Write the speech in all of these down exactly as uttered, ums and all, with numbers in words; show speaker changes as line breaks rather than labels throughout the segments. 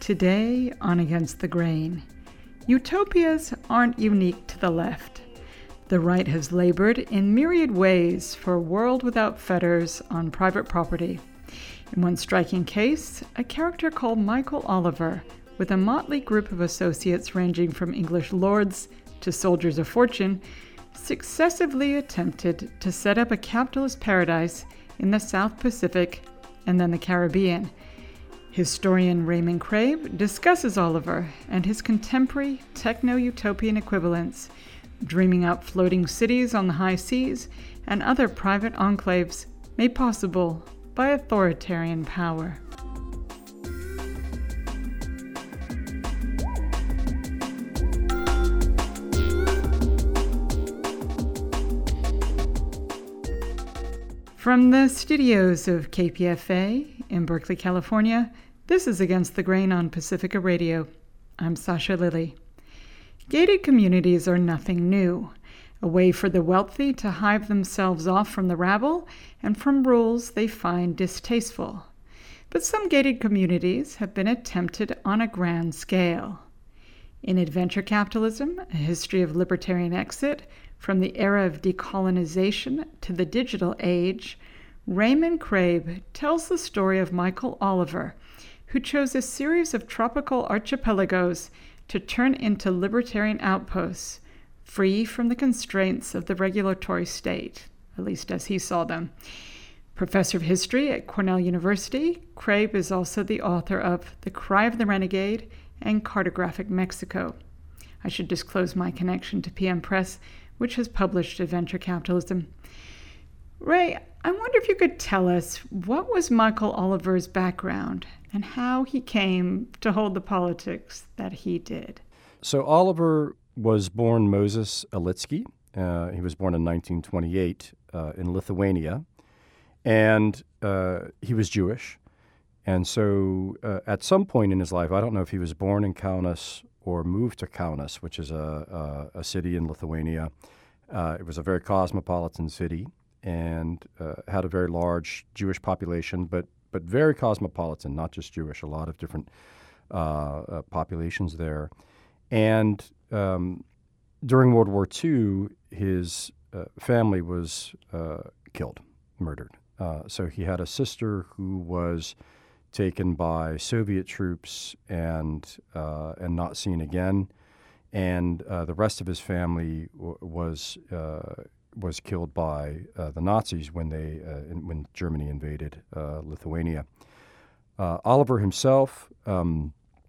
Today on Against the Grain, utopias aren't unique to the left. The right has labored in myriad ways for a world without fetters on private property. In one striking case, a character called Michael Oliver, with a motley group of associates ranging from English lords to soldiers of fortune, successively attempted to set up a capitalist paradise in the South Pacific and then the Caribbean. Historian Raymond Crabe discusses Oliver and his contemporary techno-utopian equivalents, dreaming up floating cities on the high seas and other private enclaves made possible by authoritarian power. From the studios of K P F A in Berkeley, California, this is Against the Grain on Pacifica Radio. I'm Sasha Lilly. Gated communities are nothing new, a way for the wealthy to hive themselves off from the rabble and from rules they find distasteful. But some gated communities have been attempted on a grand scale. In Adventure Capitalism, a history of libertarian exit from the era of decolonization to the digital age, Raymond Crabe tells the story of Michael Oliver, who chose a series of tropical archipelagos to turn into libertarian outposts, free from the constraints of the regulatory state, at least as he saw them. Professor of history at Cornell University, Crabe is also the author of The Cry of the Renegade and Cartographic Mexico. I should disclose my connection to P M Press, which has published Adventure Capitalism. Ray, I wonder if you could tell us what was Michael Oliver's background and how he came to hold the politics that he did.
So Oliver was born Moses Elitsky. Uh, he was born in nineteen twenty-eight uh, in Lithuania, and uh, he was Jewish. And so uh, at some point in his life, I don't know if he was born in Kaunas or moved to Kaunas, which is a, a, a city in Lithuania. Uh, it was a very cosmopolitan city and uh, had a very large Jewish population, but but very cosmopolitan, not just Jewish, a lot of different uh, uh, populations there. And um, during World War Two, his uh, family was uh, killed, murdered. Uh, so he had a sister who was taken by Soviet troops and uh, and not seen again, and uh, the rest of his family w- was uh, was killed by uh, the Nazis when they uh, in, when Germany invaded uh, Lithuania. Uh, Oliver himself um,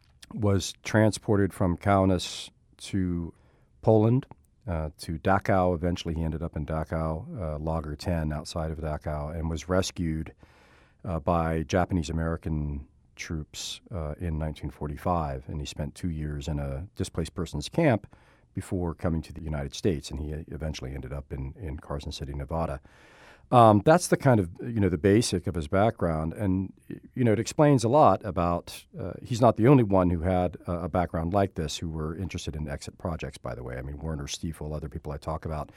was transported from Kaunas to Poland, uh, to Dachau. Eventually, he ended up in Dachau, uh, Lager ten, outside of Dachau, and was rescued Uh, by Japanese-American troops uh, in nineteen forty-five, and he spent two years in a displaced persons camp before coming to the United States, and he eventually ended up in, in Carson City, Nevada. Um, that's the kind of, you know, the basic of his background, and, you know, it explains a lot about, uh, he's not the only one who had a, a background like this who were interested in exit projects, by the way. I mean, Werner Stiefel, other people I talk about,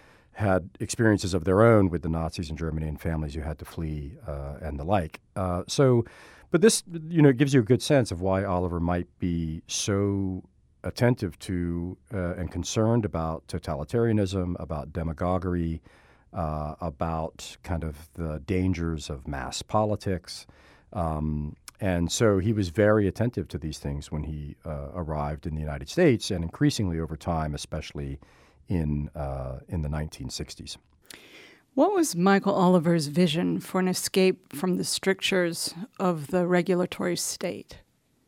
had experiences of their own with the Nazis in Germany and families who had to flee uh, and the like. Uh, so, but this, you know, gives you a good sense of why Oliver might be so attentive to uh, and concerned about totalitarianism, about demagoguery, uh, about kind of the dangers of mass politics. Um, and so he was very attentive to these things when he uh, arrived in the United States, and increasingly over time, especially in uh, in the nineteen sixties.
What was Michael Oliver's vision for an escape from the strictures of the regulatory state?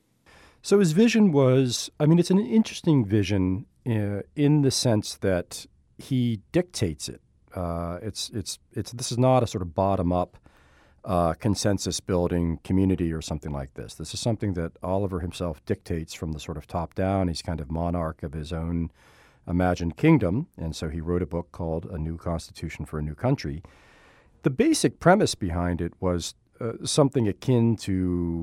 So his vision was, I mean, it's an interesting vision uh, in the sense that he dictates it. Uh, it's it's it's this is not a sort of bottom-up uh, consensus-building community or something like this. This is something that Oliver himself dictates from the sort of top down. He's kind of monarch of his own imagined kingdom, and so he wrote a book called A New Constitution for a New Country. The basic premise behind it was uh, something akin to,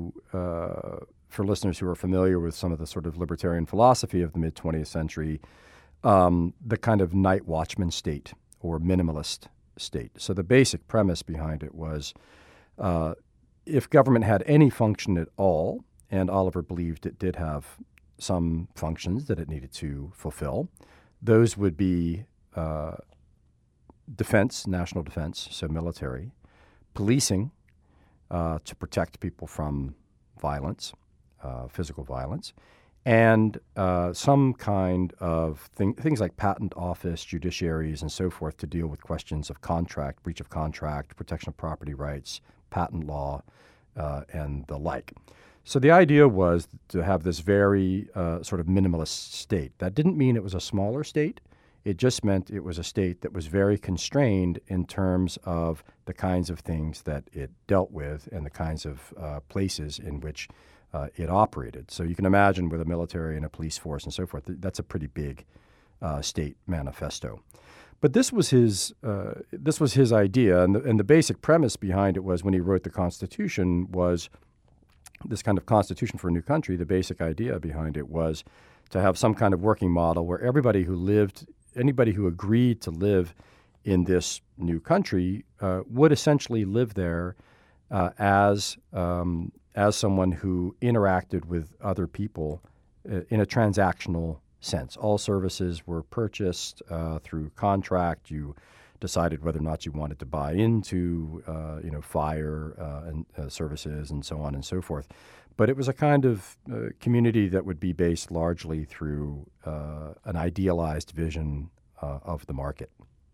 uh, for listeners who are familiar with some of the sort of libertarian philosophy of the mid-twentieth century, um, the kind of night watchman state or minimalist state. So the basic premise behind it was uh, if government had any function at all, and Oliver believed it did have some functions that it needed to fulfill. Those would be uh, defense, national defense, so military, policing uh, to protect people from violence, uh, physical violence, and uh, some kind of thing, things like patent office, judiciaries, and so forth to deal with questions of contract, breach of contract, protection of property rights, patent law, uh, and the like. So the idea was to have this very uh, sort of minimalist state. That didn't mean it was a smaller state. It just meant it was a state that was very constrained in terms of the kinds of things that it dealt with and the kinds of uh, places in which uh, it operated. So you can imagine with a military and a police force and so forth, that's a pretty big uh, state manifesto. But this was his uh, this was his idea, and the, and the basic premise behind it was when he wrote the Constitution was this kind of constitution for a new country. The basic idea behind it was to have some kind of working model where everybody who lived, anybody who agreed to live in this new country uh, would essentially live there uh, as um, as someone who interacted with other people uh, in a transactional sense. All services were purchased uh, through contract. You decided whether or not you wanted to buy into, uh, you know, fire uh, and uh, services and so on and so forth. But it was a kind of uh, community that would be based largely through uh, an idealized vision uh, of the market.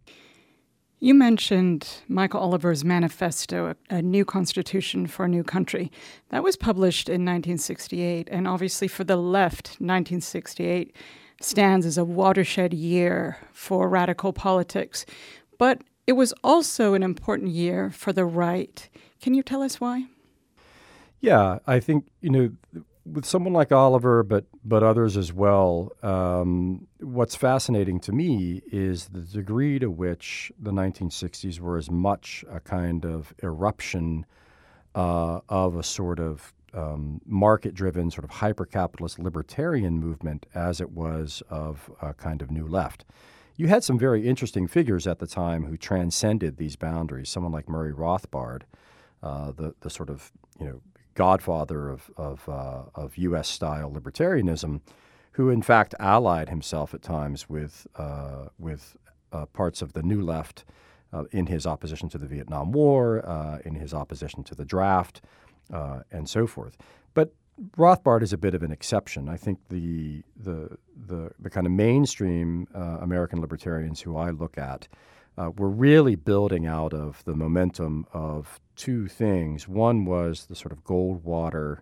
You mentioned Michael Oliver's manifesto, A, a New Constitution for a New Country. That was published in nineteen sixty-eight, and obviously for the left, nineteen sixty-eight stands as a watershed year for radical politics. But it was also an important year for the right. Can you tell us why?
Yeah, I think, you know, with someone like Oliver, but but others as well, um, what's fascinating to me is the degree to which the nineteen sixties were as much a kind of eruption uh, of a sort of um, market-driven, sort of hyper-capitalist libertarian movement as it was of a kind of new left. You had some very interesting figures at the time who transcended these boundaries. Someone like Murray Rothbard, uh, the the sort of, you know, godfather of of, uh, of U S style libertarianism, who in fact allied himself at times with uh, with uh, parts of the new left uh, in his opposition to the Vietnam War, uh, in his opposition to the draft, uh, and so forth. But Rothbard is a bit of an exception. I think the the the, the kind of mainstream uh, American libertarians who I look at uh, were really building out of the momentum of two things. One was the sort of Goldwater,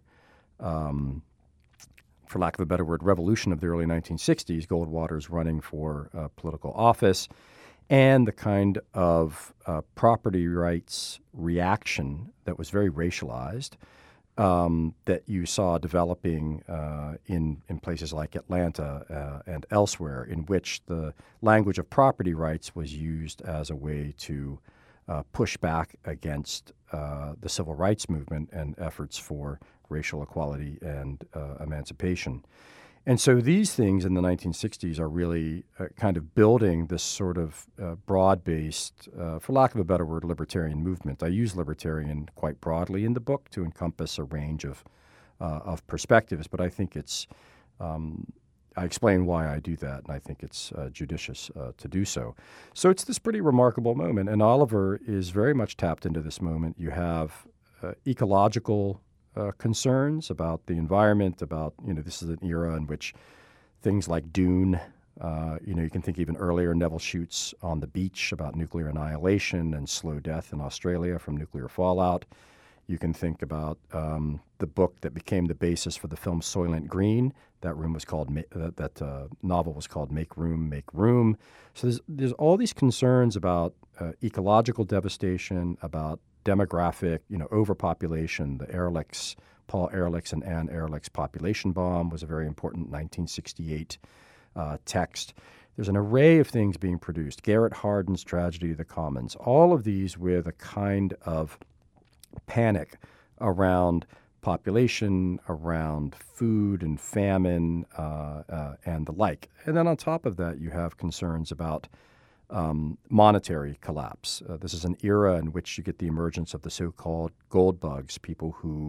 um, for lack of a better word, revolution of the early nineteen sixties. Goldwater's running for uh, political office, and the kind of uh, property rights reaction that was very racialized. Um, that you saw developing uh, in in places like Atlanta uh, and elsewhere, in which the language of property rights was used as a way to uh, push back against uh, the civil rights movement and efforts for racial equality and uh, emancipation. And so these things in the nineteen sixties are really uh, kind of building this sort of uh, broad-based, uh, for lack of a better word, libertarian movement. I use libertarian quite broadly in the book to encompass a range of uh, of perspectives, but I think it's, um, I explain why I do that, and I think it's uh, judicious uh, to do so. So it's this pretty remarkable moment, and Oliver is very much tapped into this moment. You have uh, ecological Uh, concerns about the environment, about, you know, this is an era in which things like Dune, uh, you know, you can think even earlier, Neville Shutes on the Beach about nuclear annihilation and slow death in Australia from nuclear fallout. You can think about um, the book that became the basis for the film Soylent Green. That room was called, uh, that uh, novel was called Make Room, Make Room. So there's, there's all these concerns about uh, ecological devastation, about demographic, you know, overpopulation. The Ehrlich's, Paul Ehrlich's and Anne Ehrlich's population bomb was a very important nineteen sixty-eight uh, text. There's an array of things being produced. Garrett Hardin's Tragedy of the Commons. All of these with a kind of panic around population, around food and famine, uh, uh, and the like. And then on top of that, you have concerns about Um, monetary collapse. Uh, this is an era in which you get the emergence of the so-called gold bugs, people who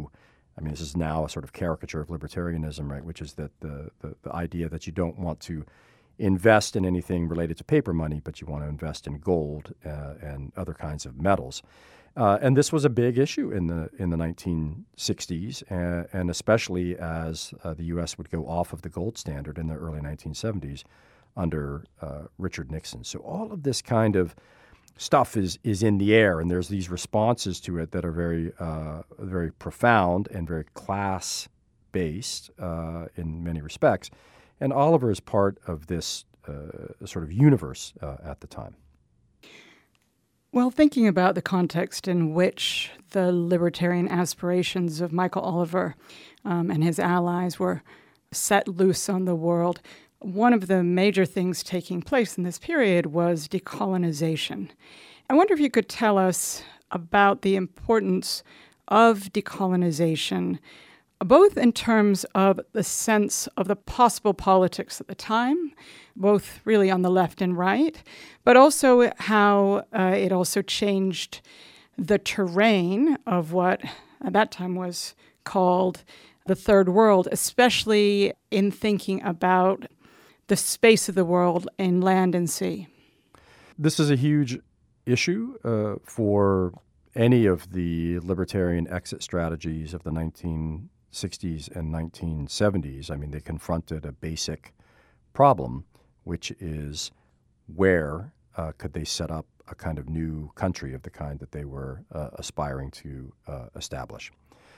I mean, this is now a sort of caricature of libertarianism, right, which is that the, the, the idea that you don't want to invest in anything related to paper money, but you want to invest in gold uh, and other kinds of metals. Uh, and this was a big issue in the in the nineteen sixties, uh, and especially as uh, the U S would go off of the gold standard in the early nineteen seventies under uh, Richard Nixon. So all of this kind of stuff is is in the air, and there's these responses to it that are very uh, very profound and very class-based uh, in many respects. And Oliver is part of this uh, sort of universe uh, at the time.
Well, thinking about the context in which the libertarian aspirations of Michael Oliver um, and his allies were set loose on the world, one of the major things taking place in this period was decolonization. I wonder if you could tell us about the importance of decolonization, both in terms of the sense of the possible politics at the time, both really on the left and right, but also how uh, it also changed the terrain of what at that time was called the Third World, especially in thinking about the space of the world in land and sea.
This is a huge issue uh, for any of the libertarian exit strategies of the nineteen sixties and nineteen seventies. I mean, they confronted a basic problem, which is where uh, could they set up a kind of new country of the kind that they were uh, aspiring to uh, establish.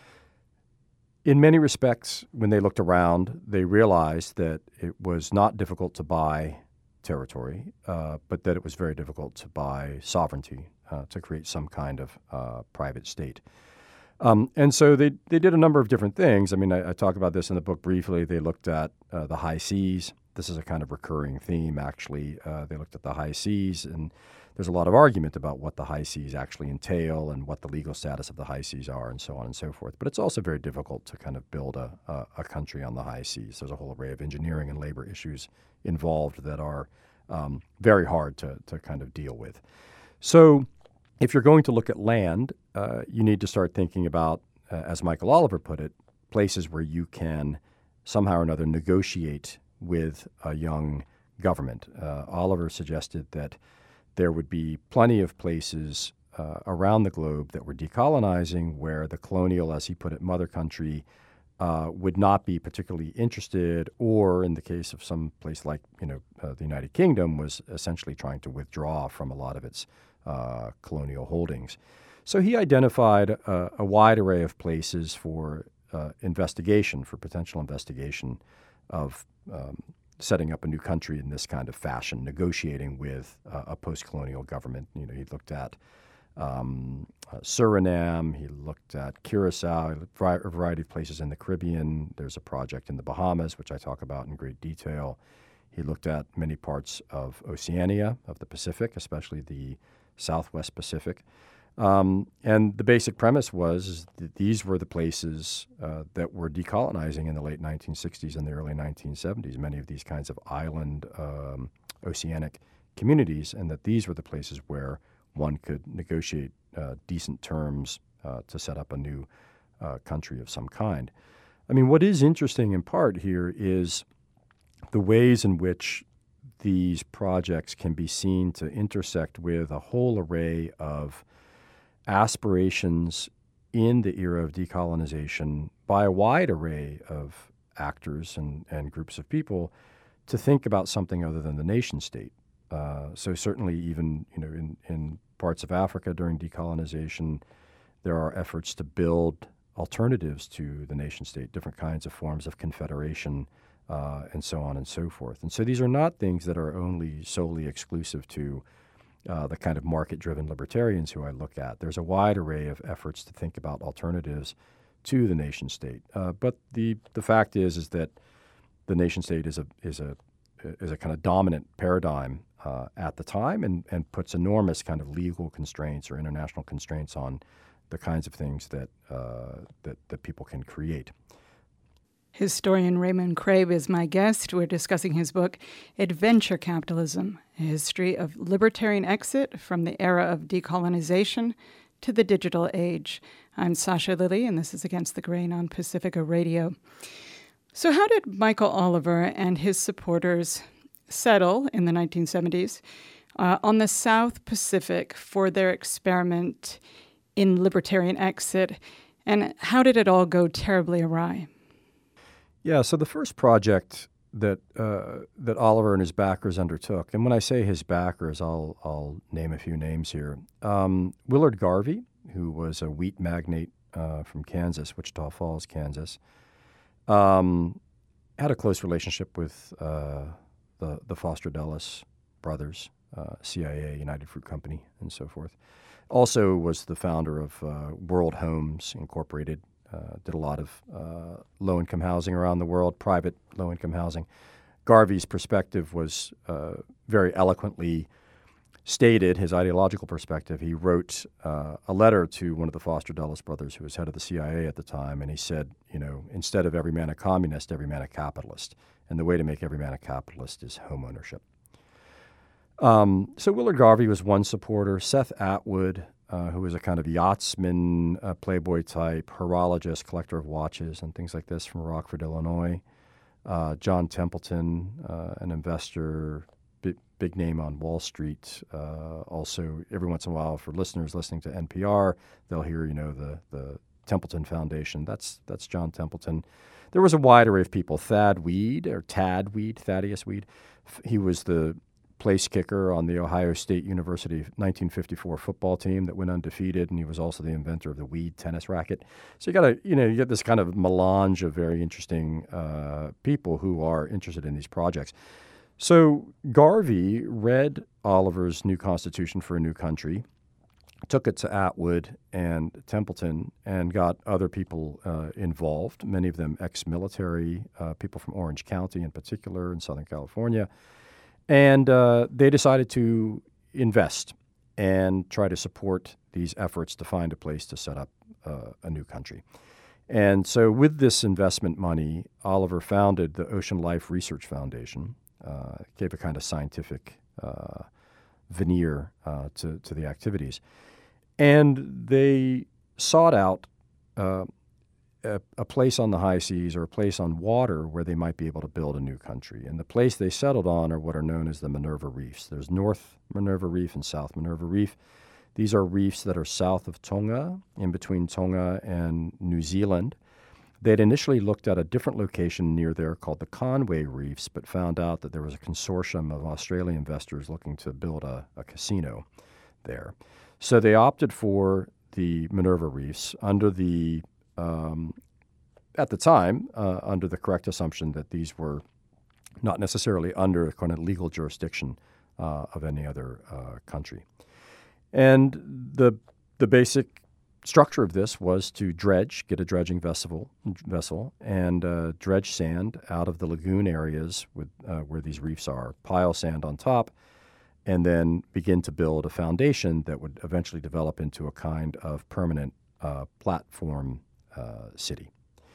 In many respects, when they looked around, they realized that it was not difficult to buy territory, uh, but that it was very difficult to buy sovereignty, uh, to create some kind of uh, private state. Um, and so they, they did a number of different things. I mean, I, I talk about this in the book briefly. They looked at uh, the high seas. This is a kind of recurring theme, actually. Uh, they looked at the high seas, and there's a lot of argument about what the high seas actually entail and what the legal status of the high seas are and so on and so forth. But it's also very difficult to kind of build a, a, a country on the high seas. There's a whole array of engineering and labor issues involved that are um, very hard to, to kind of deal with. So if you're going to look at land, uh, you need to start thinking about, uh, as Michael Oliver put it, places where you can somehow or another negotiate with a young government. Uh, Oliver suggested that there would be plenty of places uh, around the globe that were decolonizing where the colonial, as he put it, mother country uh, would not be particularly interested, or in the case of some place like you know uh, the United Kingdom, was essentially trying to withdraw from a lot of its uh, colonial holdings. So he identified a, a wide array of places for uh, investigation, for potential investigation of um, setting up a new country in this kind of fashion, negotiating with uh, a post-colonial government. You know, he looked at um, uh, Suriname, he looked at Curacao, a variety of places in the Caribbean. There's a project in the Bahamas, which I talk about in great detail. He looked at many parts of Oceania, of the Pacific, especially the Southwest Pacific. Um, and the basic premise was is that these were the places uh, that were decolonizing in the late nineteen sixties and the early nineteen seventies, many of these kinds of island um, oceanic communities, and that these were the places where one could negotiate uh, decent terms uh, to set up a new uh, country of some kind. I mean, what is interesting in part here is the ways in which these projects can be seen to intersect with a whole array of aspirations in the era of decolonization by a wide array of actors and, and groups of people to think about something other than the nation state. Uh, so certainly even you know in, in parts of Africa during decolonization, there are efforts to build alternatives to the nation state, different kinds of forms of confederation, uh, and so on and so forth. And so these are not things that are only solely exclusive to Uh, the kind of market-driven libertarians who I look at. There's a wide array of efforts to think about alternatives to the nation state. Uh, but the the fact is is that the nation state is a is a is a kind of dominant paradigm uh, at the time, and and puts enormous kind of legal constraints or international constraints on the kinds of things that uh, that that people can create.
Historian Raymond Crabe is my guest. We're discussing his book, Adventure Capitalism, a history of libertarian exit from the era of decolonization to the digital age. I'm Sasha Lilly, and this is Against the Grain on Pacifica Radio. So how did Michael Oliver and his supporters settle in the nineteen seventies uh, on the South Pacific for their experiment in libertarian exit, and how did it all go terribly awry?
Yeah, so the first project that uh, that Oliver and his backers undertook, and when I say his backers, I'll I'll name a few names here. Um, Willard Garvey, who was a wheat magnate uh, from Kansas, Wichita Falls, Kansas, um, had a close relationship with uh, the the Foster Dulles brothers, uh, C I A, United Fruit Company, and so forth. Also was the founder of uh, World Homes Incorporated. Uh, did a lot of uh, low-income housing around the world, private low-income housing. Garvey's perspective was uh, very eloquently stated, his ideological perspective. He wrote uh, a letter to one of the Foster Dulles brothers, who was head of the C I A at the time, and he said, you know, instead of every man a communist, every man a capitalist. And the way to make every man a capitalist is home ownership. Um, so Willard Garvey was one supporter. Seth Atwood, Uh, who was a kind of yachtsman, uh, playboy type, horologist, collector of watches and things like this from Rockford, Illinois. Uh, John Templeton, uh, an investor, big, big name on Wall Street. Uh, also, every once in a while, for listeners listening to N P R, they'll hear, you know, the the Templeton Foundation. That's that's John Templeton. There was a wide array of people. Thad Weed, or Tad Weed, Thaddeus Weed. He was the place kicker on the Ohio State University nineteen fifty-four football team that went undefeated, and he was also the inventor of the Weed tennis racket. So you got to, you know, you get this kind of melange of very interesting uh, people who are interested in these projects. So Garvey read Oliver's new Constitution for a New Country, took it to Atwood and Templeton, and got other people uh, involved, many of them ex-military, uh, people from Orange County in particular in Southern California. And uh, they decided to invest and try to support these efforts to find a place to set up uh, a new country. And so with this investment money, Oliver founded the Ocean Life Research Foundation, uh, gave a kind of scientific uh, veneer uh, to, to the activities. And they sought out uh, A, a place on the high seas or a place on water where they might be able to build a new country. And the place they settled on are what are known as the Minerva Reefs. There's North Minerva Reef and South Minerva Reef. These are reefs that are south of Tonga, in between Tonga and New Zealand. They'd initially looked at a different location near there called the Conway Reefs, but found out that there was a consortium of Australian investors looking to build a, a casino there. So they opted for the Minerva Reefs under the Um, at the time, uh, under the correct assumption that these were not necessarily under kind of legal jurisdiction uh, of any other uh, country. And the the basic structure of this was to dredge, get a dredging vessel, vessel and uh, dredge sand out of the lagoon areas with, uh, where these reefs are, pile sand on top, and then begin to build a foundation that would eventually develop into a kind of permanent uh, platform Uh, city.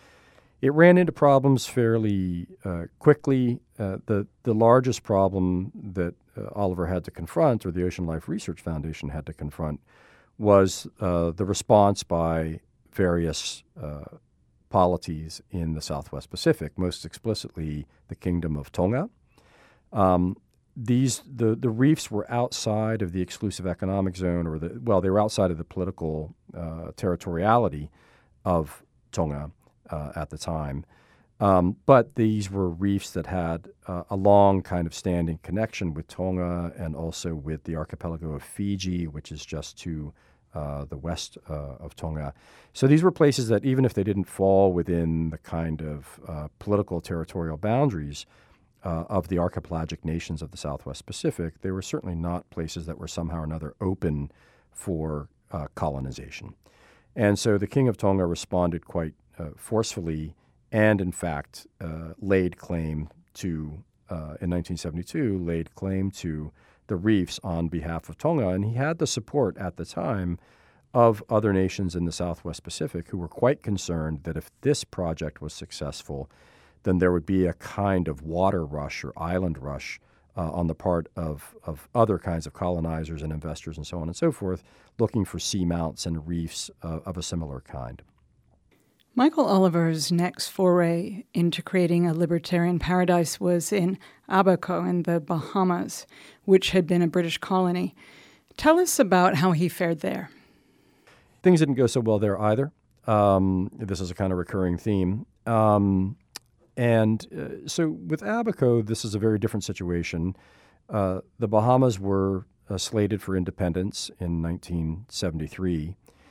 It ran into problems fairly uh, quickly. Uh, the the largest problem that uh, Oliver had to confront, or the Ocean Life Research Foundation had to confront, was uh, the response by various uh, polities in the Southwest Pacific, most explicitly the Kingdom of Tonga. Um, these the the reefs were outside of the exclusive economic zone, or the well, they were outside of the political uh, territoriality of Tonga uh, at the time. Um, but these were reefs that had uh, a long kind of standing connection with Tonga and also with the archipelago of Fiji, which is just to uh, the west uh, of Tonga. So these were places that even if they didn't fall within the kind of uh, political territorial boundaries uh, of the archipelagic nations of the Southwest Pacific, they were certainly not places that were somehow or another open for uh, colonization. And so the King of Tonga responded quite uh, forcefully and, in fact, uh, laid claim to, uh, in nineteen seventy-two, laid claim to the reefs on behalf of Tonga. And he had the support at the time of other nations in the Southwest Pacific who were quite concerned that if this project was successful, then there would be a kind of water rush or island rush uh, on the part of, of other kinds of colonizers and investors and so on and so forth, looking for seamounts and reefs uh, of a similar kind.
Michael Oliver's next foray into creating a libertarian paradise was in Abaco in the Bahamas, which had been a British colony. Tell us about how he fared there.
Things didn't go so well there either. Um, this is a kind of recurring theme. Um, and uh, so with Abaco, this is a very different situation. Uh, the Bahamas were uh, slated for independence in nineteen seventy-three,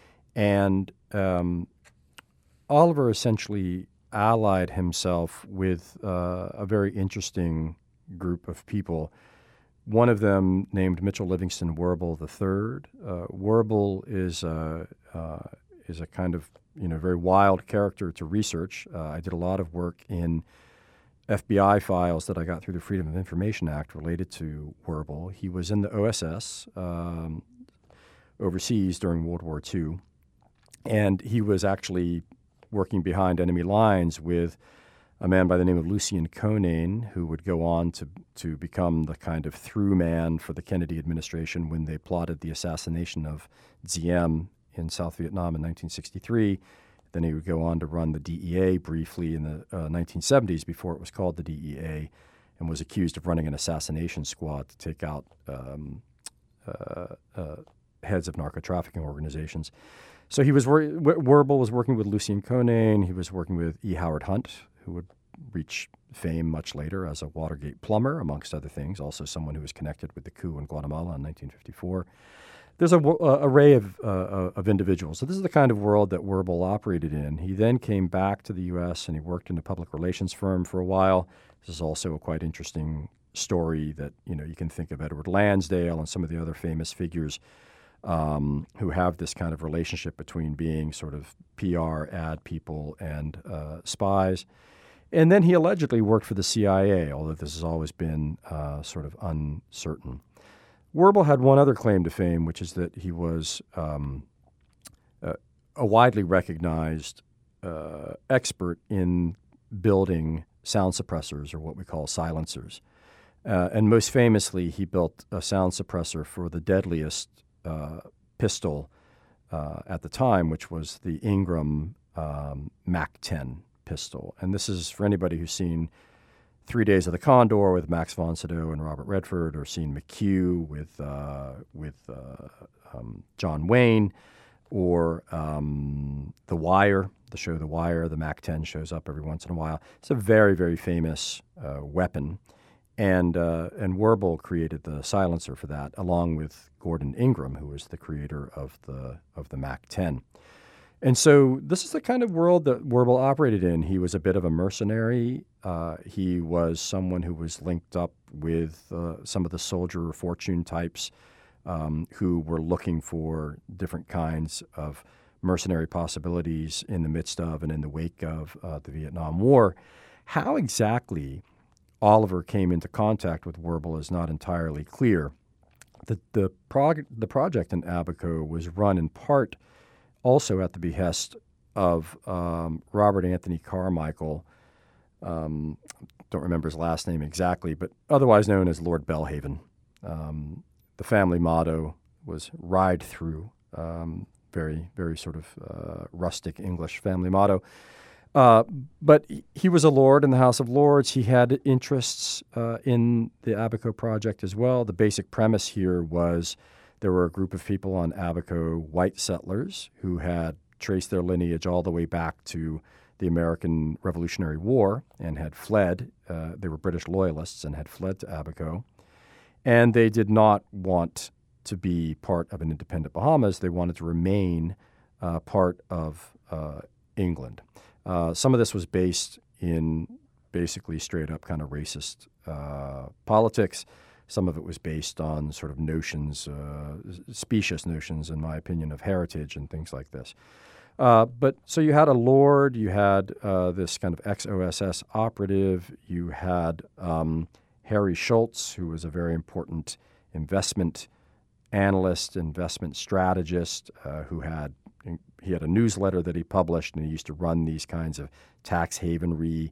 and um, Oliver essentially allied himself with uh, a very interesting group of people. One of them named Mitchell Livingston Werble the third. Uh, Werble is a, uh, is a kind of you know very wild character to research. Uh, I did a lot of work in F B I files that I got through the Freedom of Information Act related to Werble. He was in the O S S um, overseas during World War Two, and he was actually working behind enemy lines with a man by the name of Lucien Conein, who would go on to, to become the kind of through man for the Kennedy administration when they plotted the assassination of Diem in South Vietnam in nineteen sixty-three. Then he would go on to run the D E A briefly in the uh, nineteen seventies before it was called the D E A, and was accused of running an assassination squad to take out um, uh, uh, heads of narco-trafficking organizations. So he was wor- Werble was working with Lucien Conein. He was working with E. Howard Hunt, who would reach fame much later as a Watergate plumber, amongst other things, also someone who was connected with the coup in Guatemala in nineteen fifty-four. There's an uh, array of, uh, of individuals. So this is the kind of world that Werble operated in. He then came back to the U S and he worked in a public relations firm for a while. This is also a quite interesting story that, you know, you can think of Edward Lansdale and some of the other famous figures Um, who have this kind of relationship between being sort of P R ad people and uh, spies. And then he allegedly worked for the C I A, although this has always been uh, sort of uncertain. Werble had one other claim to fame, which is that he was um, uh, a widely recognized uh, expert in building sound suppressors, or what we call silencers. Uh, and most famously, he built a sound suppressor for the deadliest Uh, pistol uh, at the time, which was the Ingram um, Mac ten pistol. And this is for anybody who's seen Three Days of the Condor with Max von Sydow and Robert Redford, or seen McHugh with uh, with uh, um, John Wayne, or um, The Wire, the show The Wire. The Mac ten shows up every once in a while. It's a very, very famous uh, weapon. And uh, and Werble created the silencer for that, along with Gordon Ingram, who was the creator of the of the Mac ten. And so this is the kind of world that Werble operated in. He was a bit of a mercenary. Uh, he was someone who was linked up with uh, some of the soldier fortune types um, who were looking for different kinds of mercenary possibilities in the midst of and in the wake of uh, the Vietnam War. How exactly Oliver came into contact with Werble is not entirely clear. The the, prog- the project in Abaco was run in part also at the behest of um, Robert Anthony Carmichael. Um, don't remember his last name exactly, but otherwise known as Lord Belhaven. Um, the family motto was "Ride Through," um, very very sort of uh, rustic English family motto. Uh, but he was a lord in the House of Lords. He had interests uh, in the Abaco project as well. The basic premise here was there were a group of people on Abaco, white settlers, who had traced their lineage all the way back to the American Revolutionary War and had fled. Uh, they were British loyalists and had fled to Abaco. And they did not want to be part of an independent Bahamas. They wanted to remain uh, part of uh, England. Uh, some of this was based in basically straight-up kind of racist uh, politics. Some of it was based on sort of notions, uh, specious notions, in my opinion, of heritage and things like this. Uh, but so you had a lord, you had uh, this kind of ex-O S S operative, you had um, Harry Schultz, who was a very important investment analyst, investment strategist, uh, who had he had a newsletter that he published, and he used to run these kinds of tax havenry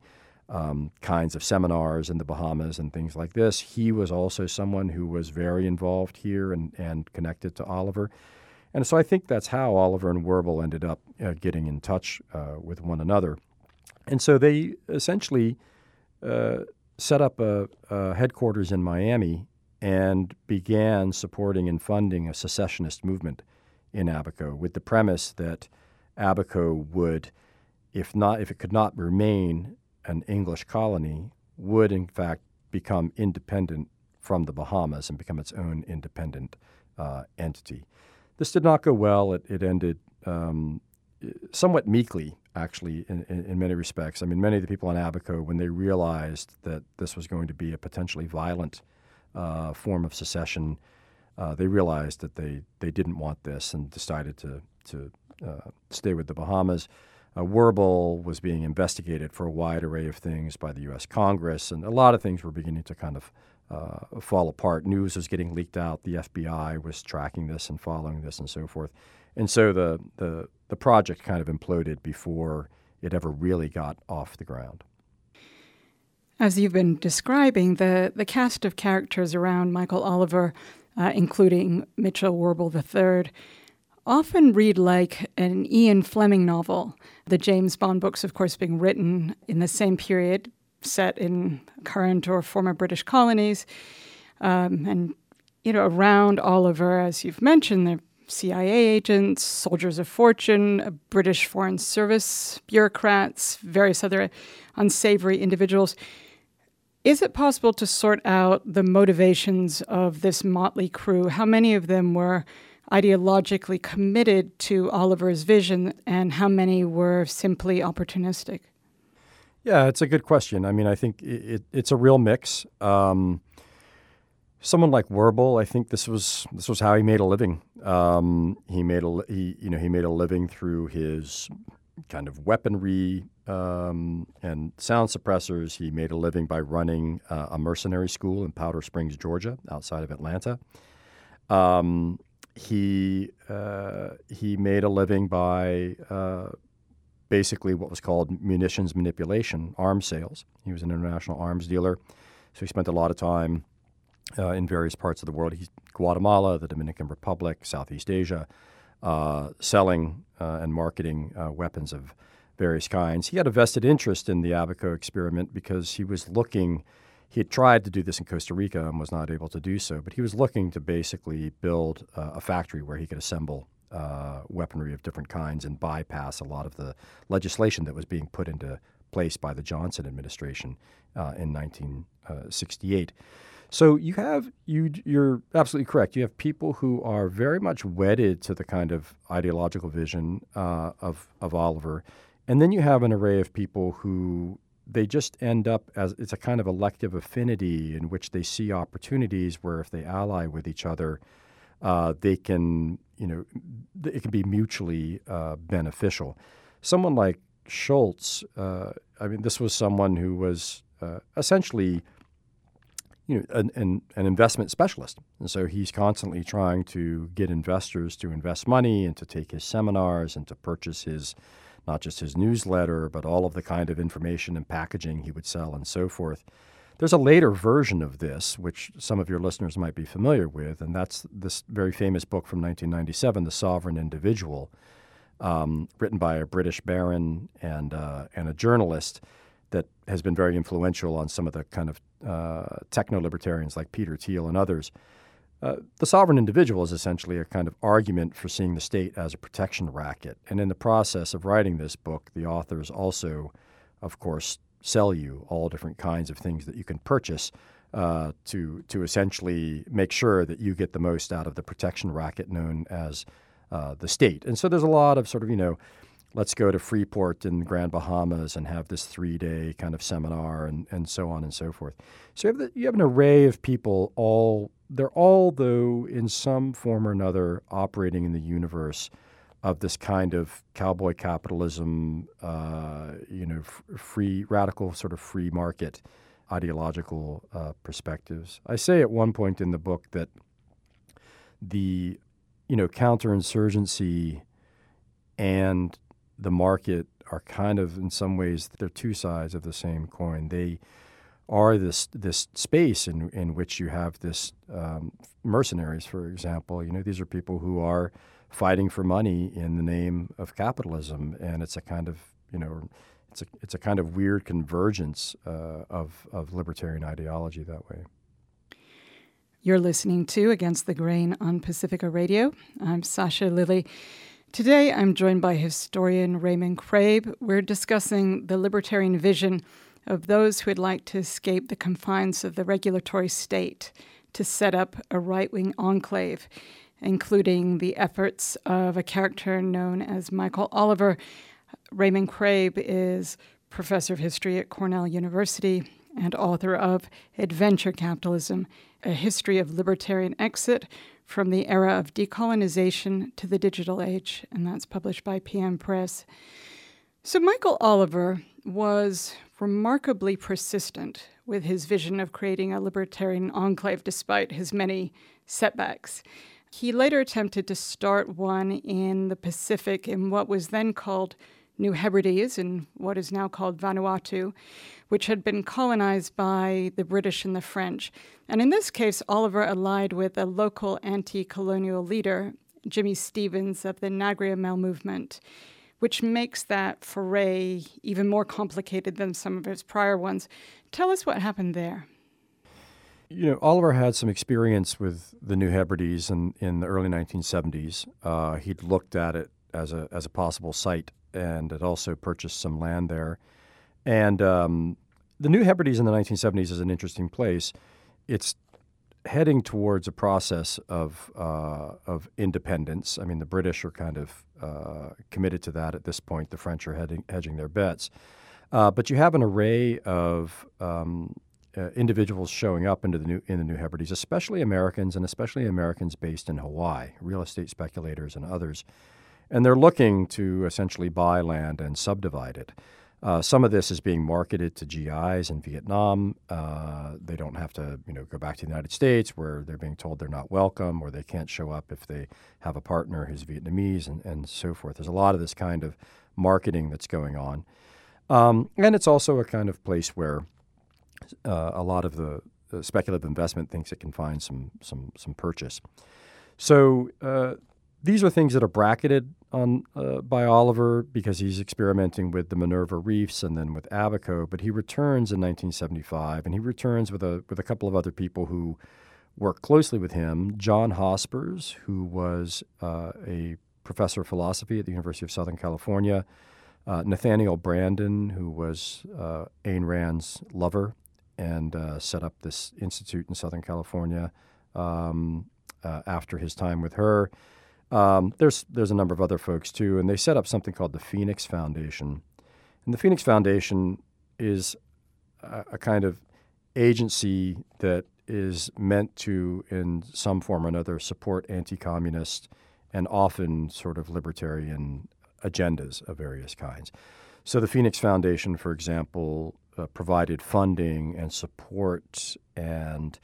um, kinds of seminars in the Bahamas and things like this. He was also someone who was very involved here and, and connected to Oliver. And so I think that's how Oliver and Werbel ended up uh, getting in touch uh, with one another. And so they essentially uh, set up a, a headquarters in Miami and began supporting and funding a secessionist movement in Abaco with the premise that Abaco would, if not, if it could not remain an English colony, would in fact become independent from the Bahamas and become its own independent uh, entity. This did not go well. It, it ended um, somewhat meekly, actually, in, in, in many respects. I mean, many of the people in Abaco, when they realized that this was going to be a potentially violent uh, form of secession, uh, they realized that they, they didn't want this and decided to, to uh, stay with the Bahamas. Uh, Werbel was being investigated for a wide array of things by the U S Congress, and a lot of things were beginning to kind of uh, fall apart. News was getting leaked out. The F B I was tracking this and following this and so forth. And so the, the, the project kind of imploded before it ever really got off the ground.
As you've been describing, the, the cast of characters around Michael Oliver, uh, including Mitchell Werbel the third, often read like an Ian Fleming novel. The James Bond books, of course, being written in the same period, set in current or former British colonies. Um, and, you know, around Oliver, as you've mentioned, the C I A agents, soldiers of fortune, British Foreign Service bureaucrats, various other unsavory individuals. Is it possible to sort out the motivations of this motley crew? How many of them were ideologically committed to Oliver's vision, and how many were simply opportunistic?
Yeah, it's a good question. I mean, I think it, it, it's a real mix. Um, someone like Werbel, I think this was this was how he made a living. Um, he made a he you know he made a living through his kind of weaponry um, and sound suppressors. He made a living by running uh, a mercenary school in Powder Springs, Georgia, outside of Atlanta. Um, He uh, he made a living by uh, basically what was called munitions manipulation, arms sales. He was an international arms dealer, so he spent a lot of time uh, in various parts of the world. He's Guatemala, the Dominican Republic, Southeast Asia, uh, selling uh, and marketing uh, weapons of various kinds. He had a vested interest in the Abaco experiment because he was looking. He had tried to do this in Costa Rica and was not able to do so, but he was looking to basically build uh, a factory where he could assemble uh, weaponry of different kinds and bypass a lot of the legislation that was being put into place by the Johnson administration uh, in nineteen sixty-eight. So you have, you, you're absolutely correct. You have people who are very much wedded to the kind of ideological vision uh, of, of Oliver, and then you have an array of people who they just end up as it's a kind of elective affinity in which they see opportunities where if they ally with each other, uh, they can, you know, it can be mutually uh, beneficial. Someone like Schultz, uh, I mean, this was someone who was uh, essentially, you know, an, an, an investment specialist. And so he's constantly trying to get investors to invest money and to take his seminars and to purchase his not just his newsletter, but all of the kind of information and packaging he would sell and so forth. There's a later version of this, which some of your listeners might be familiar with, and that's this very famous book from nineteen ninety-seven, The Sovereign Individual, um, written by a British baron and, uh, and a journalist that has been very influential on some of the kind of uh, techno-libertarians like Peter Thiel and others. Uh, the sovereign individual is essentially a kind of argument for seeing the state as a protection racket. And in the process of writing this book, the authors also, of course, sell you all different kinds of things that you can purchase uh, to to essentially make sure that you get the most out of the protection racket known as uh, the state. And so there's a lot of sort of, you know, let's go to Freeport in the Grand Bahamas and have this three-day kind of seminar and, and so on and so forth. So you have, the, you have an array of people all they're all, though, in some form or another, operating in the universe of this kind of cowboy capitalism, uh, you know, f- free, radical sort of free market ideological uh, perspectives. I say at one point in the book that the, you know, counterinsurgency and the market are kind of, in some ways, they're two sides of the same coin. They are this this space in in which you have this um, mercenaries, for example. You know, these are people who are fighting for money in the name of capitalism, and it's a kind of, you know, it's a it's a kind of weird convergence uh, of of libertarian ideology that way.
You're listening to Against the Grain on Pacifica Radio. I'm Sasha Lilley. Today, I'm joined by historian Raymond Crabe. We're discussing the libertarian vision of those who would like to escape the confines of the regulatory state to set up a right-wing enclave, including the efforts of a character known as Michael Oliver. Raymond Crabe is professor of history at Cornell University and author of Adventure Capitalism, A History of Libertarian Exit from the Era of Decolonization to the Digital Age, and that's published by P M Press. So Michael Oliver was remarkably persistent with his vision of creating a libertarian enclave despite his many setbacks. He later attempted to start one in the Pacific in what was then called New Hebrides, in what is now called Vanuatu, which had been colonized by the British and the French. And in this case, Oliver allied with a local anti-colonial leader, Jimmy Stevens of the Nagriamel movement, which makes that foray even more complicated than some of his prior ones. Tell us what happened there.
You know, Oliver had some experience with the New Hebrides in, in the early nineteen seventies. Uh, he'd looked at it as a as a possible site and had also purchased some land there. And um, the New Hebrides in the nineteen seventies is an interesting place. It's heading towards a process of uh, of independence. I mean, the British are kind of uh, committed to that at this point. The French are heading, hedging their bets. Uh, but you have an array of um, uh, individuals showing up into the new in the New Hebrides, especially Americans, and especially Americans based in Hawaii, real estate speculators and others. And they're looking to essentially buy land and subdivide it. Uh, some of this is being marketed to G Is in Vietnam. Uh, they don't have to, you know, go back to the United States where they're being told they're not welcome or they can't show up if they have a partner who's Vietnamese and, and so forth. There's a lot of this kind of marketing that's going on. Um, and it's also a kind of place where uh, a lot of the, the speculative investment thinks it can find some some some purchase. So uh, these are things that are bracketed on uh, by Oliver because he's experimenting with the Minerva Reefs and then with Abaco. But he returns in nineteen seventy-five, and he returns with a with a couple of other people who work closely with him. John Hospers, who was uh, a professor of philosophy at the University of Southern California. Uh, Nathaniel Branden, who was uh, Ayn Rand's lover and uh, set up this institute in Southern California um, uh, after his time with her. Um, there's there's a number of other folks, too, and they set up something called the Phoenix Foundation. And the Phoenix Foundation is a, a kind of agency that is meant to, in some form or another, support anti-communist and often sort of libertarian agendas of various kinds. So the Phoenix Foundation, for example, uh, provided funding and support and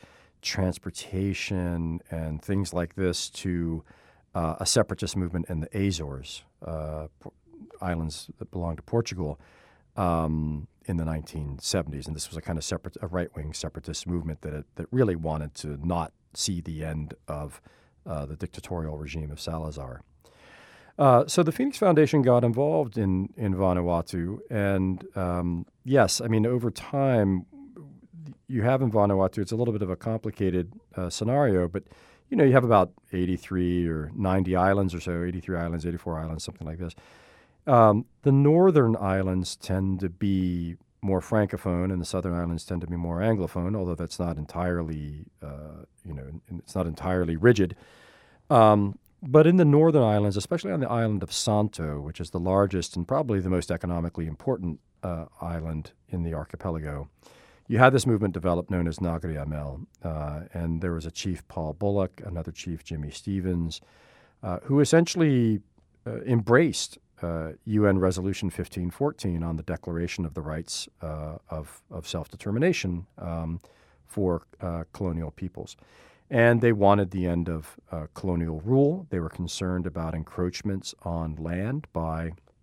transportation and things like this to uh, a separatist movement in the Azores, uh, islands that belong to Portugal, um, in the nineteen seventies. And this was a kind of separate, a right-wing separatist movement that that really wanted to not see the end of uh, the dictatorial regime of Salazar. Uh, so the Phoenix Foundation got involved in, in Vanuatu, and um, yes, I mean, over time, you have in Vanuatu, it's a little bit of a complicated uh, scenario, but, you know, you have about eighty-three or ninety islands or so, eighty-three islands, eighty-four islands, something like this. Um, the northern islands tend to be more Francophone, and the southern islands tend to be more Anglophone, although that's not entirely, uh, you know, it's not entirely rigid. Um, But in the northern islands, especially on the island of Santo, which is the largest and probably the most economically important uh, island in the archipelago, you had this movement developed known as Nagriamel. Uh, and there was a chief, Paul Bullock, another chief, Jimmy Stevens, uh, who essentially uh, embraced uh, U N Resolution fifteen fourteen on the Declaration of the Rights uh, of, of Self-Determination um, for uh, colonial peoples. And they wanted the end of uh, colonial rule. They were concerned about encroachments on land by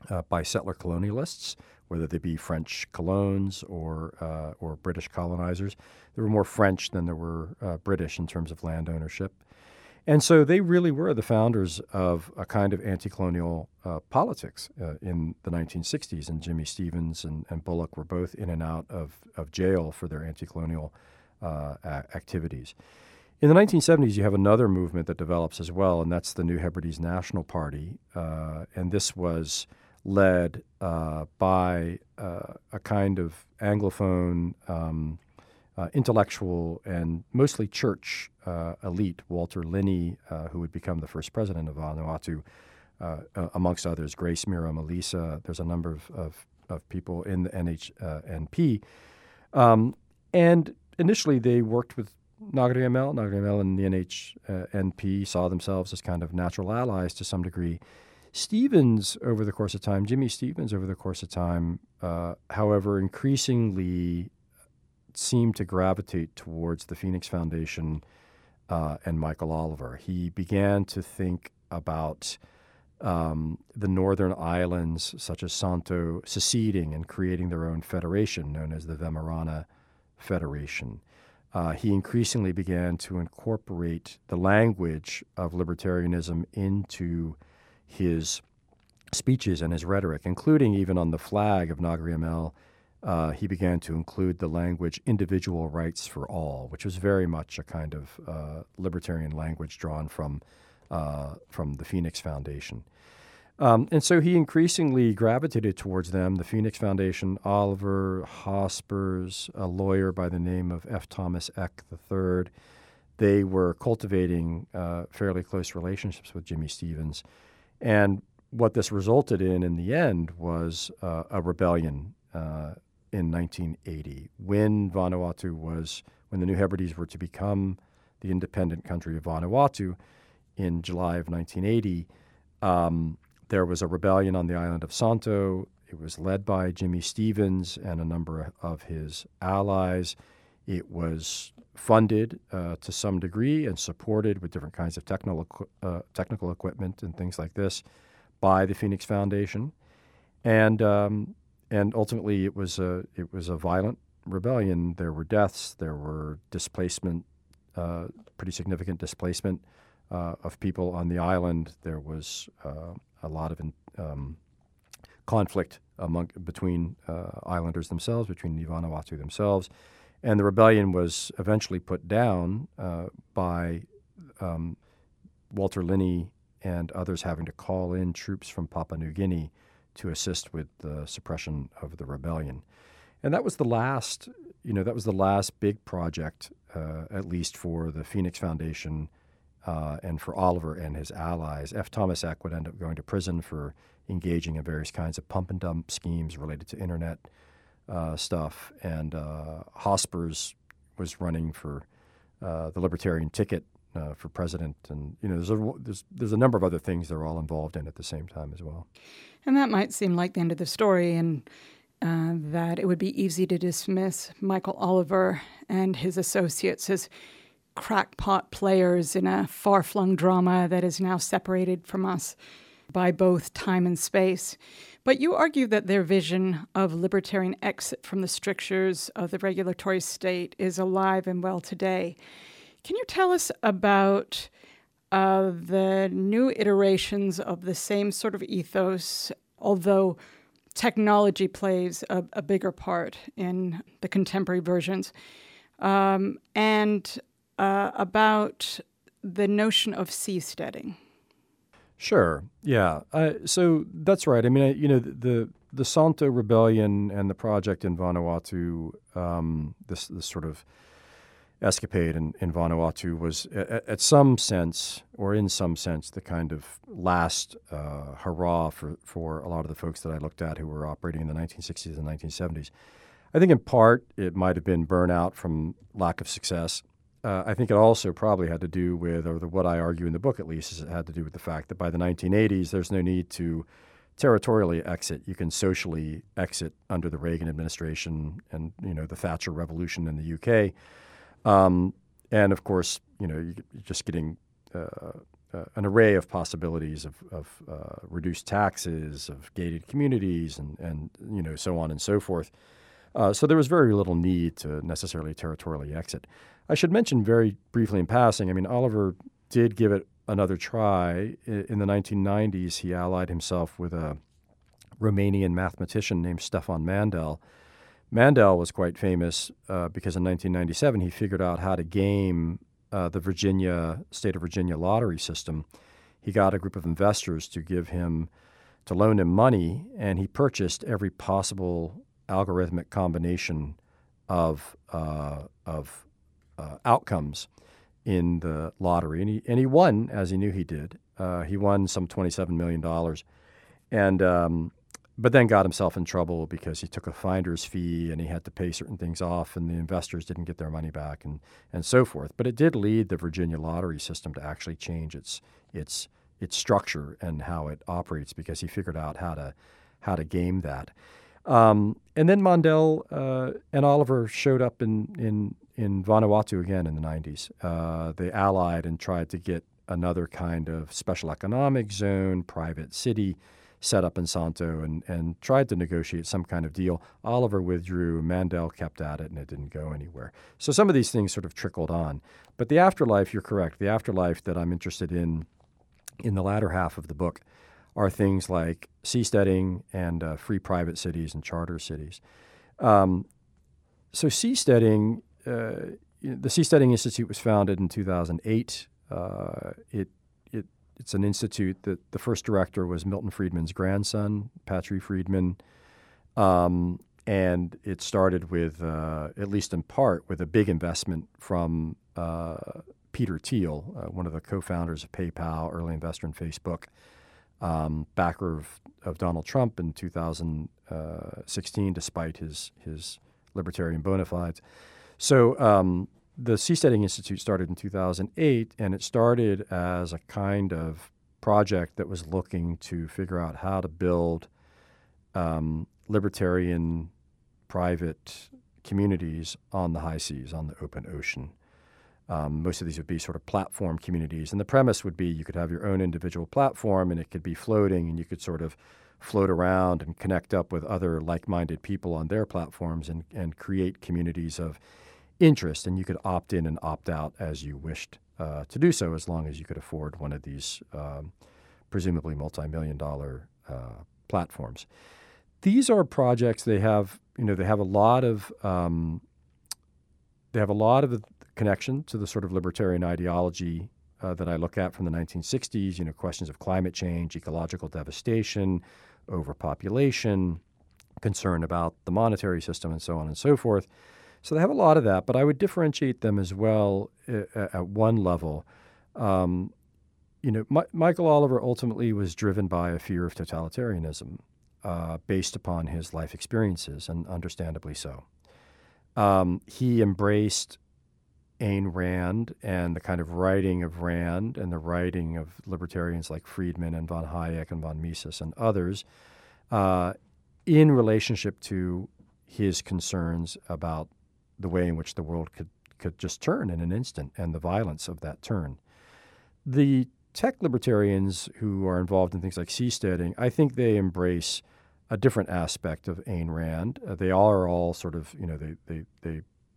uh, by settler colonialists, whether they be French colons or uh, or British colonizers. There were more French than there were uh, British in terms of land ownership. And so they really were the founders of a kind of anti-colonial uh, politics uh, in the nineteen sixties. And Jimmy Stevens and, and Bullock were both in and out of, of jail for their anti-colonial uh, a- activities. In the nineteen seventies, you have another movement that develops as well, and that's the New Hebrides National Party. Uh, and this was led uh, by uh, a kind of Anglophone um, uh, intellectual and mostly church uh, elite, Walter Linney, uh, who would become the first president of Vanuatu, uh, uh, amongst others, Grace Mira Malisa. There's a number of, of, of people in the N H N P. Um, and initially they worked with Ngāgari M L. Ngāgari M L and the N H N P saw themselves as kind of natural allies to some degree. Stevens, over the course of time, Jimmy Stevens, over the course of time, uh, however, increasingly seemed to gravitate towards the Phoenix Foundation uh, and Michael Oliver. He began to think about um, the northern islands, such as Santo, seceding and creating their own federation known as the Wemarana Federation. Uh, he increasingly began to incorporate the language of libertarianism into his speeches and his rhetoric, including even on the flag of Ngāgari M L. Uh, he began to include the language individual rights for all, which was very much a kind of uh, libertarian language drawn from, uh, from the Phoenix Foundation. Um, and so he increasingly gravitated towards them, the Phoenix Foundation, Oliver, Hospers, a lawyer by the name of F. Thomas Eck the third. They were cultivating uh, fairly close relationships with Jimmy Stevens. And what this resulted in, in the end, was uh, a rebellion uh, in nineteen eighty, when Vanuatu was, when the New Hebrides were to become the independent country of Vanuatu in July of nineteen eighty. Um, there was a rebellion on the island of Santo. It was led by Jimmy Stevens and a number of his allies. It was funded uh, to some degree and supported with different kinds of technical uh, technical equipment and things like this by the Phoenix Foundation, and um, and ultimately it was a it was a violent rebellion. There were deaths, there were displacement, uh, pretty significant displacement uh, of people on the island. There was uh, a lot of um, conflict among between uh, islanders themselves, between the Vanuatu themselves. And the rebellion was eventually put down uh, by um, Walter Linney and others having to call in troops from Papua New Guinea to assist with the suppression of the rebellion. And that was the last, you know, that was the last big project, uh, at least for the Phoenix Foundation uh, and for Oliver and his allies. F. Thomas Eck would end up going to prison for engaging in various kinds of pump and dump schemes related to internet Uh, stuff, and uh, Hospers was running for uh, the Libertarian ticket uh, for president, and you know there's a there's there's a number of other things they're all involved in at the same time as well.
And that might seem like the end of the story, and uh, that it would be easy to dismiss Michael Oliver and his associates as crackpot players in a far-flung drama that is now separated from us by both time and space. But you argue that their vision of libertarian exit from the strictures of the regulatory state is alive and well today. Can you tell us about uh, the new iterations of the same sort of ethos, although technology plays a, a bigger part in the contemporary versions, um, and uh, about the notion of seasteading?
Sure. Yeah. Uh, so that's right. I mean, I, you know, the the Santo Rebellion and the project in Vanuatu, um, this this sort of escapade in, in Vanuatu was, at, at some sense, or in some sense, the kind of last uh, hurrah for for a lot of the folks that I looked at who were operating in the nineteen sixties and nineteen seventies. I think in part it might have been burnout from lack of success. Uh, I think it also probably had to do with, or the, what I argue in the book at least, is it had to do with the fact that by the nineteen eighties, there's no need to territorially exit. You can socially exit under the Reagan administration and, you know, the Thatcher Revolution in the U K. Um, and, of course, you know, you're just getting uh, uh, an array of possibilities of, of uh, reduced taxes, of gated communities, and, and you know so on and so forth. Uh, so there was very little need to necessarily territorially exit. I should mention very briefly in passing, I mean, Oliver did give it another try. In the nineteen nineties, he allied himself with a Romanian mathematician named Stefan Mandel. Mandel was quite famous uh, because in nineteen ninety-seven he figured out how to game uh, the Virginia, state of Virginia lottery system. He got a group of investors to give him, to loan him money, and he purchased every possible algorithmic combination of uh, of uh, outcomes in the lottery, and he and he won, as he knew he did. Uh, he won some twenty-seven million dollars, and um, but then got himself in trouble because he took a finder's fee and he had to pay certain things off, and the investors didn't get their money back, and and so forth. But it did lead the Virginia lottery system to actually change its its its structure and how it operates, because he figured out how to how to game that. Um, and then Mandel uh, and Oliver showed up in, in, in Vanuatu again in the nineties. Uh, they allied and tried to get another kind of special economic zone, private city set up in Santo, and, and tried to negotiate some kind of deal. Oliver withdrew, Mandel kept at it, and it didn't go anywhere. So some of these things sort of trickled on. But the afterlife, you're correct, the afterlife that I'm interested in in the latter half of the book are things like seasteading and uh, free private cities and charter cities. Um, so seasteading, uh, the Seasteading Institute was founded in two thousand eight. Uh, it, it it's an institute that the first director was Milton Friedman's grandson, Patry Friedman, um, and it started with, uh, at least in part, with a big investment from uh, Peter Thiel, uh, one of the co-founders of PayPal, early investor in Facebook. Um, backer of, of Donald Trump in two thousand sixteen, despite his his libertarian bona fides. So um, the Seasteading Institute started in two thousand eight, and it started as a kind of project that was looking to figure out how to build um, libertarian private communities on the high seas, on the open ocean. Um, most of these would be sort of platform communities. And the premise would be you could have your own individual platform, and it could be floating, and you could sort of float around and connect up with other like-minded people on their platforms and, and create communities of interest. And you could opt in and opt out as you wished uh, to do so, as long as you could afford one of these um, presumably multi-million dollar uh, platforms. These are projects, they have, you know, they have a lot of, um, they have a lot of connection to the sort of libertarian ideology uh, that I look at from the nineteen sixties, you know, questions of climate change, ecological devastation, overpopulation, concern about the monetary system, and so on and so forth. So they have a lot of that, but I would differentiate them as well uh, at one level. Um, you know, My- Michael Oliver ultimately was driven by a fear of totalitarianism uh, based upon his life experiences, and understandably so. Um, he embraced Ayn Rand and the kind of writing of Rand and the writing of libertarians like Friedman and von Hayek and von Mises and others uh, in relationship to his concerns about the way in which the world could, could just turn in an instant and the violence of that turn. The tech libertarians who are involved in things like seasteading, I think they embrace a different aspect of Ayn Rand. Uh, they all are all sort of, you know, they they they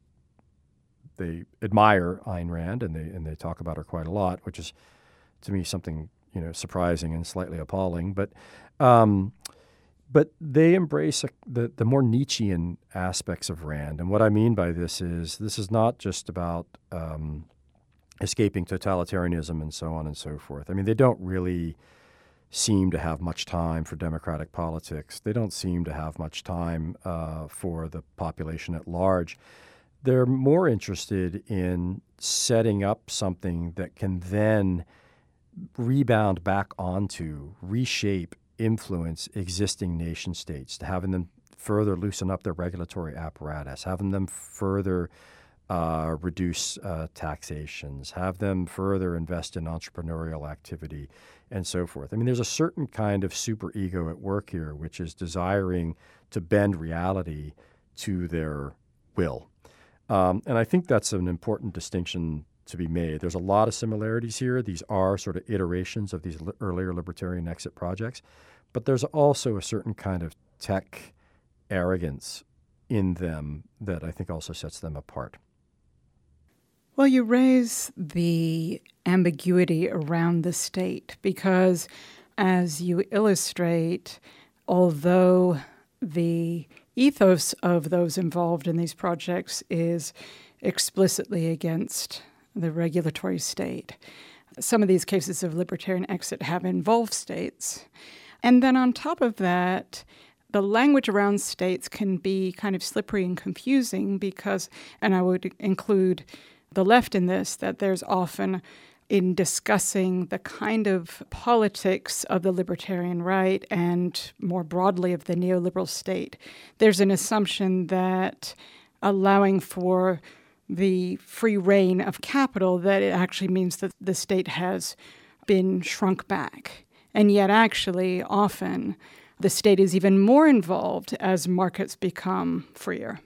they admire Ayn Rand, and they and they talk about her quite a lot, which is to me something, you know, surprising and slightly appalling. But um, but they embrace a, the the more Nietzschean aspects of Rand, and what I mean by this is this is not just about um, escaping totalitarianism and so on and so forth. I mean, they don't really seem to have much time for democratic politics. They don't seem to have much time uh, for the population at large. They're more interested in setting up something that can then rebound back onto, reshape, influence existing nation states, to having them further loosen up their regulatory apparatus, having them further uh, reduce uh, taxations, have them further invest in entrepreneurial activity, and so forth. I mean, there's a certain kind of superego at work here, which is desiring to bend reality to their will. Um, and I think that's an important distinction to be made. There's a lot of similarities here. These are sort of iterations of these li- earlier libertarian exit projects, but there's also a certain kind of tech arrogance in them that I think also sets them apart.
Well, you raise the ambiguity around the state because, as you illustrate, although the ethos of those involved in these projects is explicitly against the regulatory state, some of these cases of libertarian exit have involved states. And then on top of that, the language around states can be kind of slippery and confusing because, and I would include the left in this, that there's often, in discussing the kind of politics of the libertarian right and more broadly of the neoliberal state, there's an assumption that allowing for the free reign of capital, that it actually means that the state has been shrunk back. And yet actually, often, the state is even more involved as markets become freer.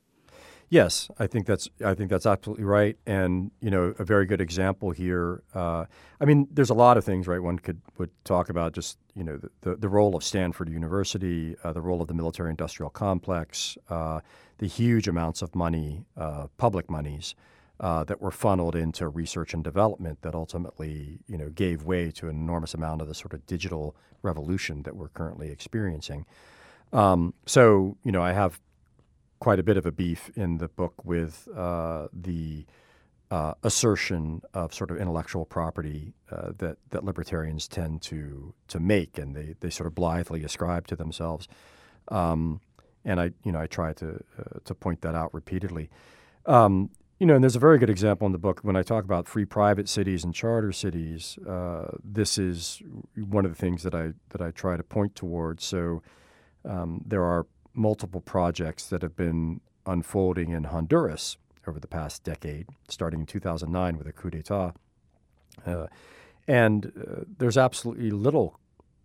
Yes, I think that's I think that's absolutely right, and you know a very good example here. Uh, I mean, there's a lot of things, right? One could would talk about just you know the the, the role of Stanford University, uh, the role of the military-industrial complex, uh, the huge amounts of money, uh, public monies, uh, that were funneled into research and development that ultimately you know gave way to an enormous amount of the sort of digital revolution that we're currently experiencing. Um, so you know I have quite a bit of a beef in the book with uh, the uh, assertion of sort of intellectual property uh, that that libertarians tend to to make, and they, they sort of blithely ascribe to themselves. Um, and I you know I try to uh, to point that out repeatedly. Um, you know, and there's a very good example in the book when I talk about free private cities and charter cities. Uh, this is one of the things that I that I try to point towards. So um, there are multiple projects that have been unfolding in Honduras over the past decade, starting in two thousand nine with a coup d'etat. Uh, and uh, there's absolutely little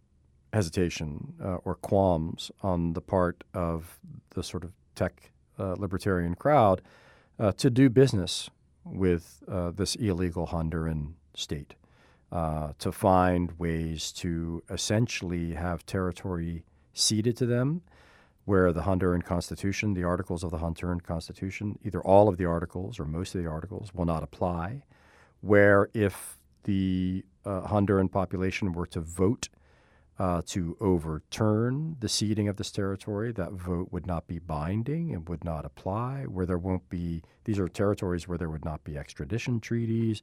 hesitation uh, or qualms on the part of the sort of tech uh, libertarian crowd uh, to do business with uh, this illegal Honduran state, uh, to find ways to essentially have territory ceded to them, where the Honduran Constitution, the articles of the Honduran Constitution, either all of the articles or most of the articles will not apply, where if the uh, Honduran population were to vote uh, to overturn the ceding of this territory, that vote would not be binding and would not apply, where there won't be, these are territories where there would not be extradition treaties,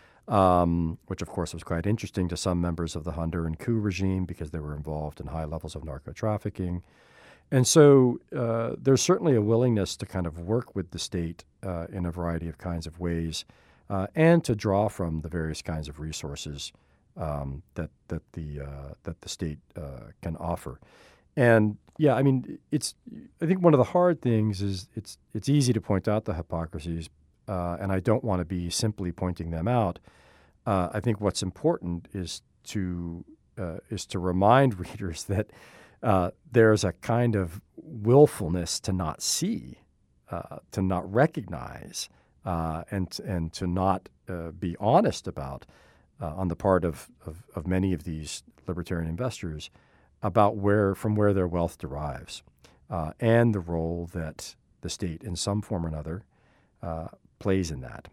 um, which of course was quite interesting to some members of the Honduran coup regime because they were involved in high levels of narco-trafficking. And so uh, there's certainly a willingness to kind of work with the state uh, in a variety of kinds of ways uh, and to draw from the various kinds of resources um, that that the uh, that the state uh, can offer. And yeah, I mean, it's I think one of the hard things is it's it's easy to point out the hypocrisies, uh, and I don't want to be simply pointing them out. Uh, I think what's important is to uh, is to remind readers that Uh, there's a kind of willfulness to not see, uh, to not recognize, uh, and and to not uh, be honest about uh, on the part of, of, of many of these libertarian investors about where from where their wealth derives, uh, and the role that the state, in some form or another, uh, plays in that.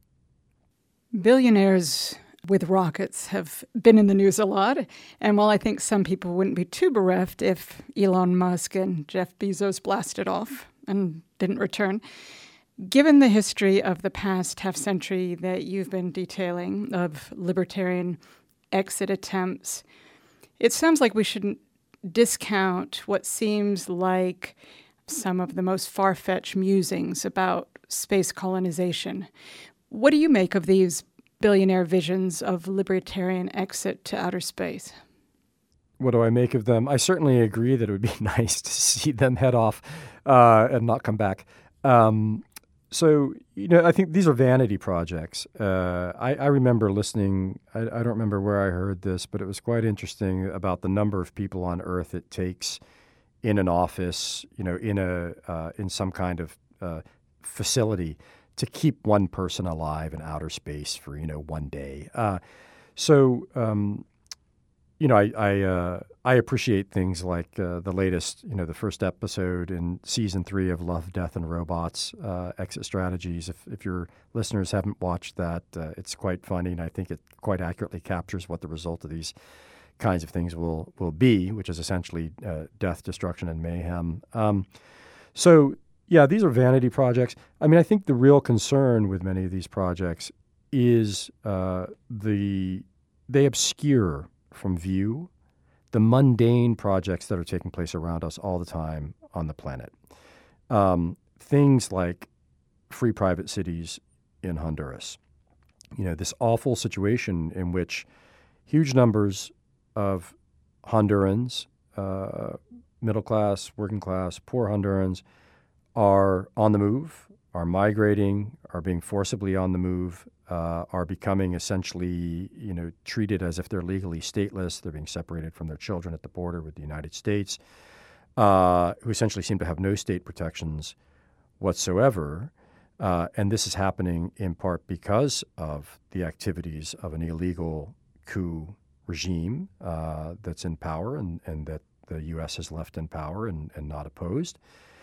Billionaires with rockets have been in the news a lot. And while I think some people wouldn't be too bereft if Elon Musk and Jeff Bezos blasted off and didn't return, given the history of the past half century that you've been detailing of libertarian exit attempts, it sounds like we shouldn't discount what seems like some of the most far-fetched musings about space colonization. What do you make of these billionaire visions of libertarian exit to outer space?
What do I make of them? I certainly agree that it would be nice to see them head off uh, and not come back. Um, so, you know, I think these are vanity projects. Uh, I, I remember listening, I, I don't remember where I heard this, but it was quite interesting about the number of people on Earth it takes in an office, you know, in a uh, in some kind of uh, facility to keep one person alive in outer space for, you know, one day. Uh, so, um, you know, I I, uh, I appreciate things like uh, the latest, you know, the first episode in season three of Love, Death, and Robots, uh, Exit Strategies. If, if your listeners haven't watched that, uh, it's quite funny, and I think it quite accurately captures what the result of these kinds of things will, will be, which is essentially uh, death, destruction, and mayhem. Um, so, yeah, these are vanity projects. I mean, I think the real concern with many of these projects is uh, the they obscure from view the mundane projects that are taking place around us all the time on the planet. Um, things like free private cities in Honduras. You know, this awful situation in which huge numbers of Hondurans, uh, middle class, working class, poor Hondurans, are on the move, are migrating, are being forcibly on the move, uh, are becoming essentially, you know, treated as if they're legally stateless. They're being separated from their children at the border with the United States, uh, who essentially seem to have no state protections whatsoever. Uh, and this is happening in part because of the activities of an illegal coup regime uh, that's in power and, and that the U S has left in power and, and not opposed.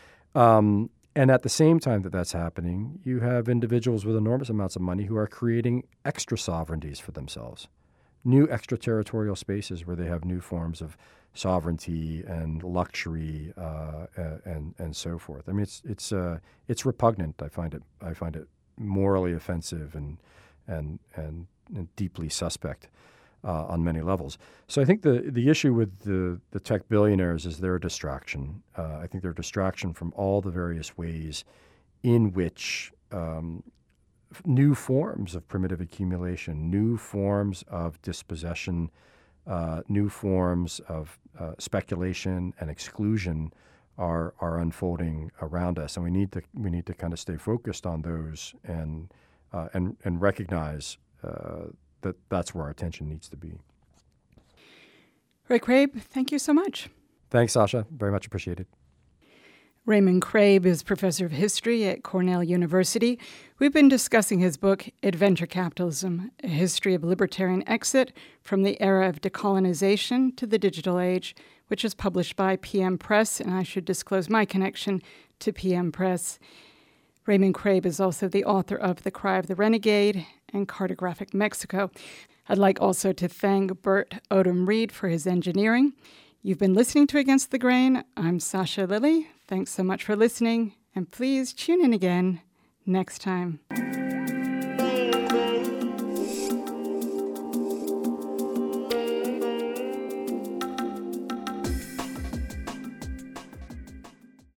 Um, and at the same time that that's happening, you have individuals with enormous amounts of money who are creating extra sovereignties for themselves, new extraterritorial spaces where they have new forms of sovereignty and luxury uh, and and so forth. I mean, it's it's uh, it's repugnant. I find it I find it morally offensive and and and, and deeply suspect. Uh, on many levels. So I think the the issue with the, the tech billionaires is they're a distraction. Uh, I think they're a distraction from all the various ways in which um, f- new forms of primitive accumulation, new forms of dispossession, uh, new forms of uh, speculation and exclusion are are unfolding around us, and we need to we need to kind of stay focused on those and uh, and and recognize Uh, that that's where our attention needs to be.
Ray Craib, thank you so much.
Thanks, Sasha. Very much appreciated.
Raymond Craib is professor of history at Cornell University. We've been discussing his book, Adventure Capitalism, A History of Libertarian Exit from the Era of Decolonization to the Digital Age, which is published by P M Press, and I should disclose my connection to P M Press. Raymond Craib is also the author of The Cry of the Renegade and Cartographic Mexico. I'd like also to thank Bert Odom Reed for his engineering. You've been listening to Against the Grain. I'm Sasha Lilley. Thanks so much for listening, and please tune in again next time.